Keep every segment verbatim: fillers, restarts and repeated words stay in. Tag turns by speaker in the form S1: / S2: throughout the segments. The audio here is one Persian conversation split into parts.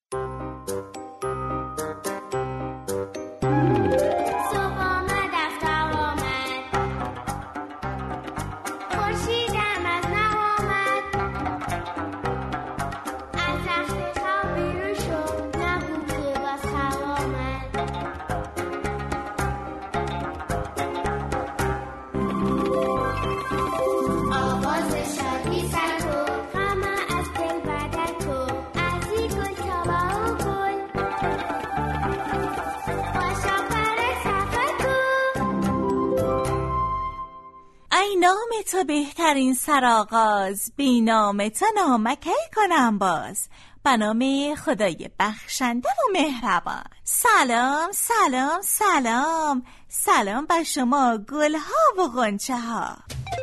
S1: نام تو بهترین سرآغاز، بی نام تو نامکی کنم باز، به نام خدای بخشنده و مهربان. سلام سلام سلام، سلام به شما گلها و غنچه ها.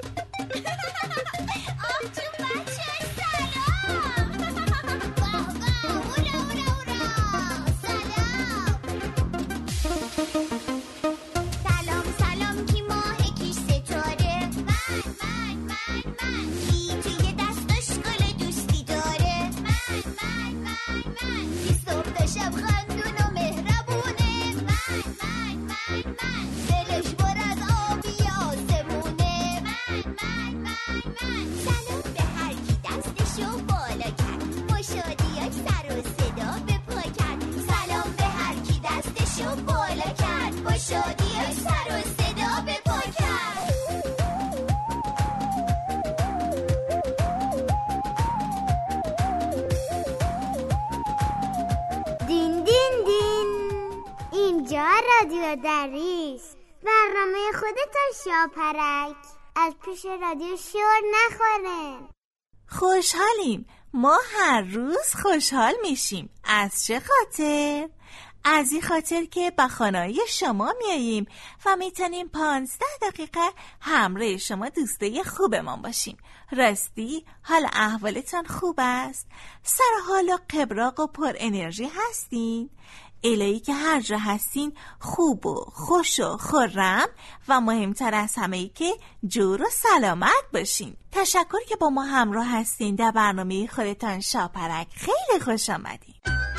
S2: رادیو دریس، برنامه خودتان شاپرک، از پیش رادیو شور نخوره.
S1: خوشحالیم، ما هر روز خوشحال میشیم. از چه خاطر؟ از این خاطر که به خانه‌ی شما میاییم و میتونیم پانزده دقیقه همراه شما دوستای خوبمان باشیم. راستی حال احوالتان خوب است؟ سر حال و قبراق و پر انرژی هستین؟ الهی که هر جا هستین خوب و خوش و خرم و مهمتر از همه ای که جور و سلامت باشین. تشکر که با ما همراه هستین در برنامه خودتان شاپرک. خیلی خوش آمدین.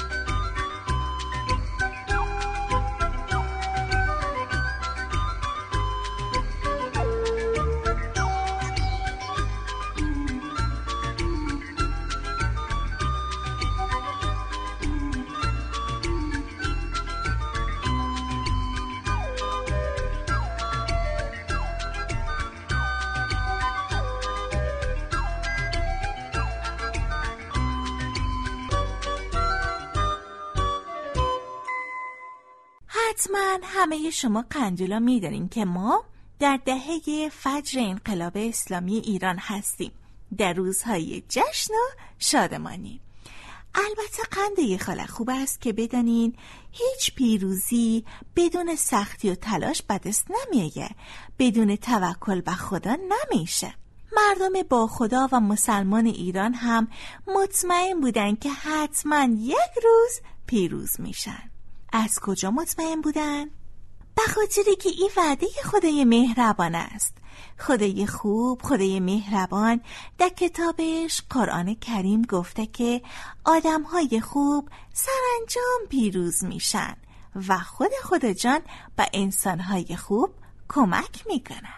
S1: حتما همه شما قندولا میدونین که ما در دهه فجر انقلاب اسلامی ایران هستیم، در روزهای جشن و شادمانی. البته قنده خاله خوب است که بدانین هیچ پیروزی بدون سختی و تلاش به دست نمیایه، بدون توکل به خدا نمیشه. مردم با خدا و مسلمان ایران هم مطمئن بودن که حتما یک روز پیروز میشن. از کجا مطمئن بودن؟ به خاطری که این وعده خدای مهربان است. خدای خوب، خدای مهربان در کتابش قرآن کریم گفته که آدمهای خوب سرانجام پیروز میشن و خود خدا جان به انسانهای خوب کمک میکنه.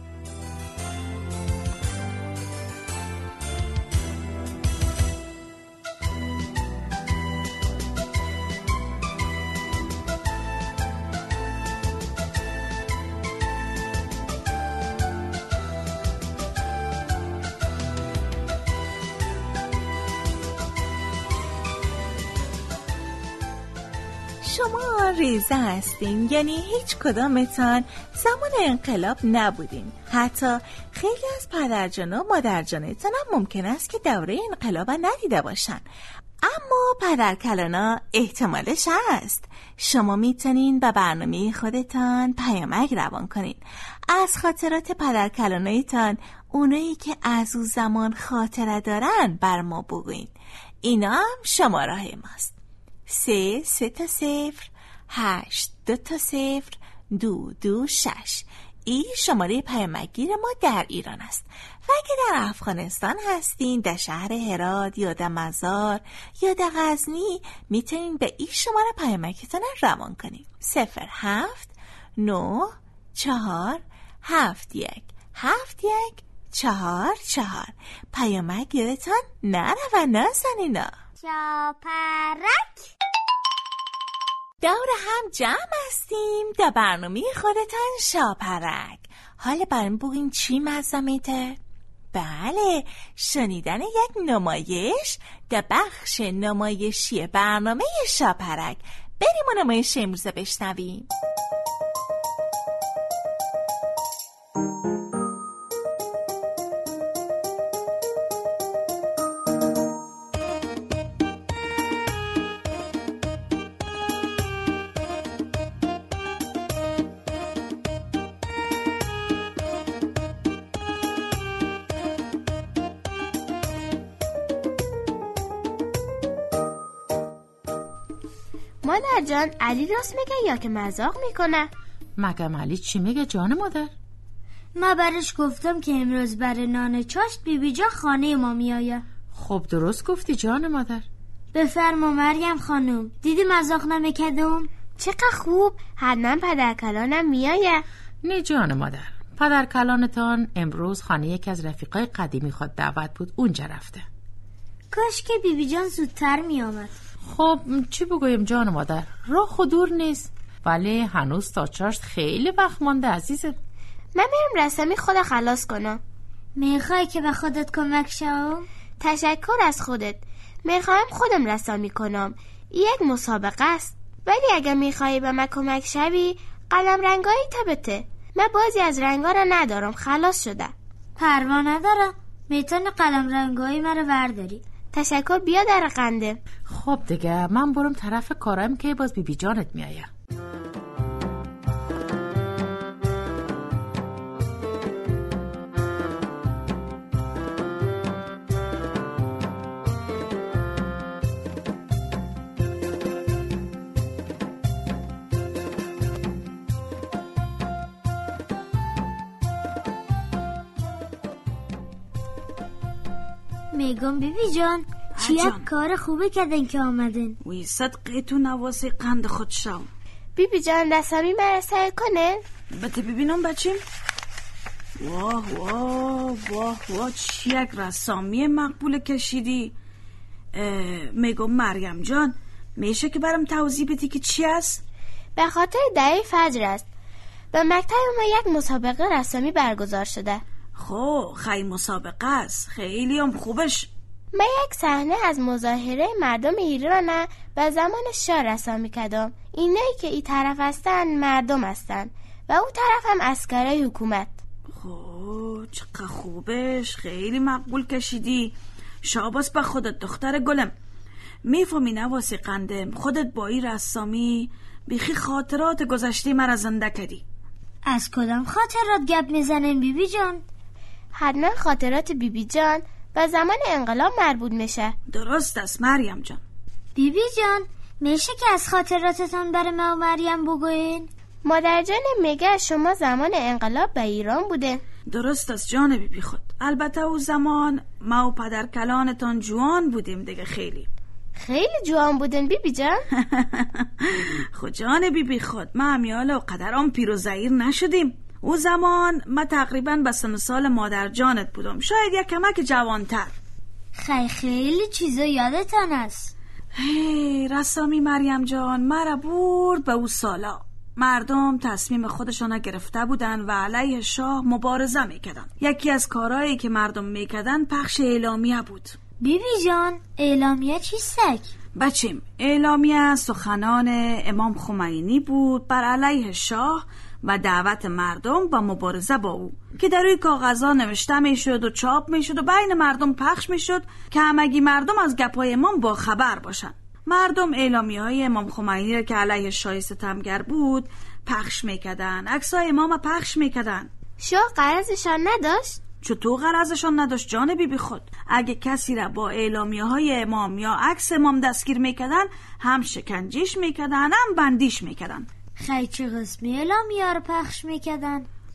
S1: شما ریزه هستین، یعنی هیچ کدامتان زمان انقلاب نبودین. حتی خیلی از پدرجان و مادرجانتان هم ممکن است که دوره انقلاب ندیده باشن، اما پدرکلانا احتمالش هست. شما میتونین به برنامه خودتان پیامک روان کنین از خاطرات پدرکلانایتان، اونایی که از اون زمان خاطره دارن بر ما بگوین. اینا هم شماره ماست: سه سه تا صفر، هشت دو تا صفر، دو دو شش. این شماره پیامکگیر ما در ایران است و اگه در افغانستان هستین، در شهر هرات یا در مزار یا در غزنی، میتونین به این شماره پیامکتون روان کنین. صفر هفت نه چهار هفت یک هفت یک چهار چهار. پیامک یادتان نره و نزنینا.
S2: شاپرک
S1: دور هم جمع هستیم در برنامه خودتان شاپرک. حالا برام بگین چی مزه میده؟ بله، شنیدن یک نمایش در بخش نمایشی برنامه شاپرک. بریم و نمایش امروز بشنویم.
S3: مادر جان، علی راست میگه یا که مذاق میکنه؟
S4: مگم علی چی میگه جان مادر؟
S5: ما برش گفتم که امروز برای نان چاشت بی بی جان خانه ما میآید.
S4: خب درست گفتی جان مادر.
S5: بفرما مریم خانم، دیدی مذاق نمیکردم؟
S3: چقدر خوب، حتما پدر کلانم میآید.
S4: نه جان مادر، پدر کلانتان امروز خانه یکی از رفیقای قدیمی خود دعوت بود، اونجا رفته.
S5: کاش که بی بی جان زودتر میآمد.
S4: خب چی بگویم جان مادر، راه خودور نیست، ولی هنوز تا چاشت خیلی وقت مانده عزیزم.
S3: من میرم رسمی خود خلاص کنم.
S5: میخوای که به خودت کمک شم؟
S3: تشکر از خودت. میخوام خودم رسمی کنم. یک مسابقه است، ولی اگه میخوای به من کمک شوی، قلم رنگایی تبته. من بازی از رنگا را ندارم، خلاص شده.
S5: پروا نداره، میتونی قلم رنگایی مرا ورداری.
S3: تشکر، بیا در قنده.
S4: خب دیگه من برم طرف کارم که باز بی بی جانت میایه.
S5: میگم بی بی جان چیه کار خوبه کردن که آمدن.
S6: وی صدقیتون نواسه قند خود شو.
S3: بی بی جان رسمی مرسه کنه؟
S6: بده ببینم بچیم. واه واه واه واه چی یک رسامی مقبول کشیدی. میگم مریم جان، میشه که برام توضیح بدی که چی است؟
S3: به خاطر دعای فجر است. به مکتب ما یک مسابقه رسمی برگزار شده.
S6: خب خیلی مسابقه است، خیلی هم خوبش.
S3: من یک صحنه از مظاهره مردم ایران به زمان شاه رسامی کردم. اینایی که این طرف هستن مردم هستن و اون طرف هم عسکرای حکومت.
S6: خب چقدر خوبش، خیلی مقبول کشیدی. شاباس به خودت دختر گلم. میفهمی نواسی قندم، خودت با این رسامی بیخی خاطرات گذشته مرا زنده کردی.
S5: از کدام خاطرات گپ میزنین بی بی جان؟
S3: حتما خاطرات بی بی جان به زمان انقلاب مربوط میشه.
S6: درست است مریم جان.
S5: بی بی جان میشه که از خاطراتتان برای ما و مریم بگوین؟
S3: مادر جان میگه شما زمان انقلاب به ایران بوده.
S6: درست است جان بی بی خود. البته او زمان ما و پدر کلانتان جوان بودیم دیگه. خیلی
S3: خیلی جوان بودن بی بی جان.
S6: خود جان بی بی خود، ما همیالا و قدرام پیر و زعیر نشدیم. او زمان ما تقریبا به سن سال مادر جانت بودم، شاید یک کمک جوانتر.
S5: خیلی خیلی چیزا یادتان است.
S6: هی رسامی مریم جان مرا برد به او سالا. مردم تصمیم خودشان گرفته بودن و علیه شاه مبارزه میکردن. یکی از کارهایی که مردم میکردن پخش اعلامیه بود.
S5: بی بی جان اعلامیه چیستک؟
S6: بچیم، اعلامیه سخنان امام خمینی بود بر علیه شاه و دعوت مردم با مبارزه با او، که در روی کاغذها نوشته میشد و چاپ میشد و بین مردم پخش میشد که همگی مردم از گپای امام با خبر باشن. مردم اعلامیه های امام خمینی را که علیه شاه ستمگر بود پخش میکردن، عکسای امام پخش میکردن.
S3: شاه غرضشان نداشت؟
S6: چطور غرضشان نداشت جان بی بی خود؟ اگه کسی را با اعلامیه های امام یا عکس امام دستگیر میکردن، هم شکنجیش میکردن هم بندیش میکردن.
S5: خیلی چه قسمی اعلامیه رو پخش میکردن؟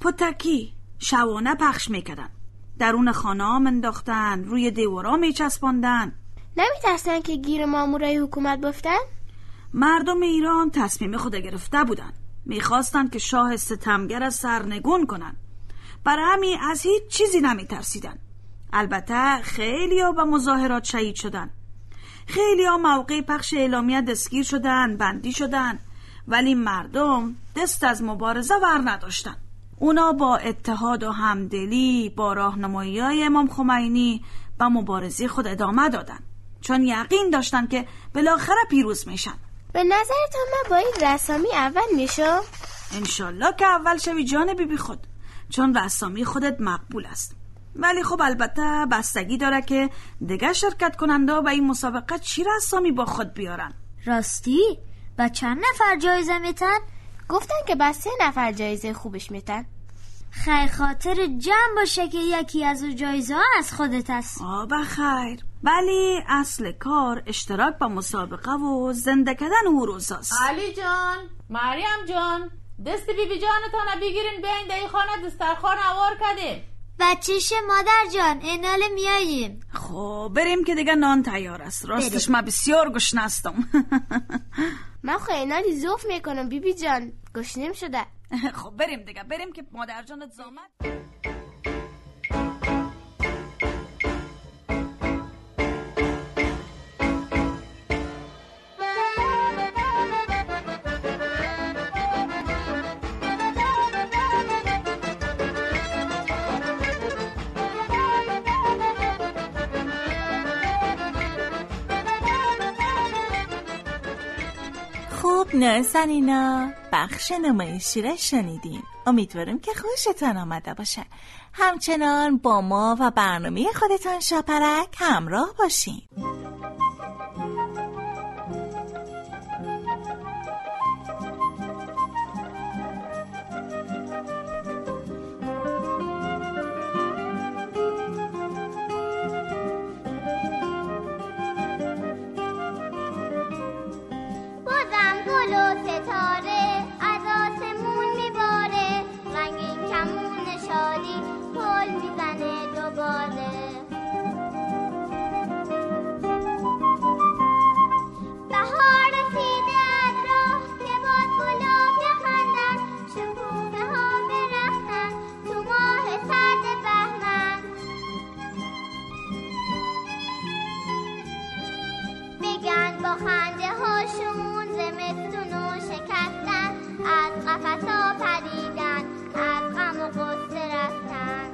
S6: پتکی شبانه پخش میکردن، درون خانه ها منداختن، روی دیوارا میچسباندن.
S3: نمیترسن که گیر مامورای حکومت بیفتن؟
S6: مردم ایران تصمیم خود گرفته بودن، میخواستن که شاه ستمگر از سرنگون کنن، برای همین از هیچ چیزی نمیترسیدن. البته خیلی ها به مظاهرات شهید شدن، خیلی ها موقع پخش اعلامیه دستگیر شدن، بندی شدن، ولی مردم دست از مبارزه ور نداشتن. اونا با اتحاد و همدلی با راهنمایی‌های امام خمینی به مبارزه خود ادامه دادن، چون یقین داشتن که بالاخره پیروز میشن.
S3: به نظرتون من با این رسامی اول میشم؟
S6: انشالله که اول شوی جان بی بی خود، چون رسامی خودت مقبول است. ولی خب البته بستگی داره که دیگه شرکت کننده به این مسابقه چی رسامی با خود بیارن.
S5: راستی؟ با چند نفر جایزه میتن؟
S3: گفتن که با سه نفر جایزه خوبش میتن.
S5: خیر خاطر جمع باشه که یکی از اون جایزه ها از خودت است.
S6: آه بخیر، ولی اصل کار اشتراک با مسابقه و زنده کردن او روزاست.
S4: علی جان، مریم جان، دست بی بی جانتان بگیرین بیاین در این خانه دسترخوان اوار کردیم.
S5: بچه‌ش مادر جان، ایناله میاییم.
S6: خب بریم که دیگه نان تیار است. راستش من بسیار گشنه هستم.
S3: من خب اینالی زوف میکنم بی بی جان، گشنم شده.
S6: خب بریم دیگه، بریم که مادر جانت زامد.
S1: خوب نازنینا، بخش نمایشی را شنیدین. امیدوارم که خوشتان آمده باشه. همچنان با ما و برنامه خودتان شاپرک همراه باشین.
S2: گل و ستاره از آسمون میباره، رنگین کمون شادی پل میزنه دوباره. بهار رسیده از راه، لباس گلاب بخندن، شکوفه ها برختن تو ماه سرد بهمن. بگن با خنده هاشون زمستونو شکستن، از قفسا پریدن، از غم و غصه رفتن.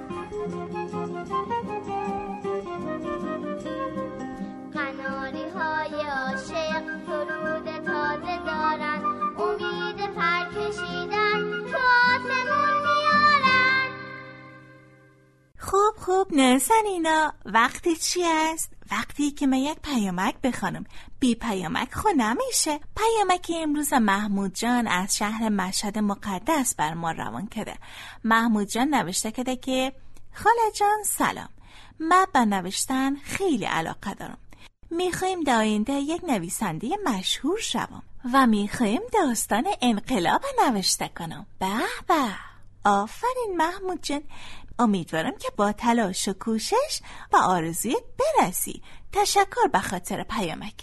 S2: قناری های عاشق سرود تازه دارن، امید پر کشیدن تو آسمون میارن.
S1: خوب خوب نازنینا، وقتی چی است؟ وقتی که من یک پیامک بخوانم. بی پیامک خو نمیشه. پیامک امروز محمود جان از شهر مشهد مقدس بر ما روان کرده. محمود جان نوشته کرده که خاله جان سلام، من به نوشتن خیلی علاقه دارم. میخوایم در آینده یک نویسنده مشهور شوم و میخوایم داستان انقلاب نوشته کنم. به به، آفرین محمود جان. امیدوارم که با تلاش و کوشش به آرزویت برسی. تشکر به خاطر پیامکت.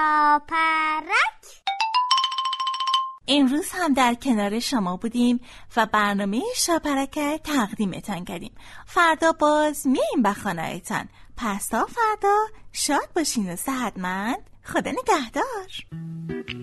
S2: شاپرک
S1: امروز هم در کنار شما بودیم و برنامه شاپرک تقدیمتان کردیم. فردا باز میایم به خانه‌تان. پس تا فردا شاد باشین و صحتمند. خدا نگهدار.